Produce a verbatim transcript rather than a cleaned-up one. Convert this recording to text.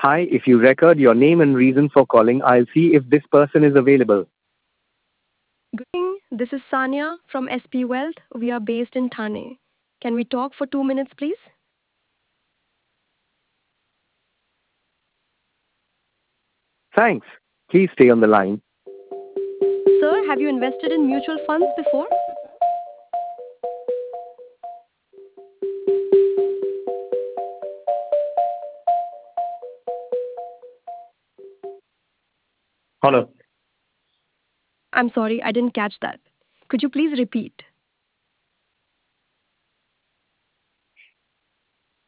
Hi, if you record your name and reason for calling, I'll see if this person is available. Good evening. This is Sanya from S P Wealth. We are based in Thane. Can we talk for two minutes, please? Thanks. Please stay on the line. Sir, have you invested in mutual funds before? Hello. I'm sorry, I didn't catch that. Could you please repeat?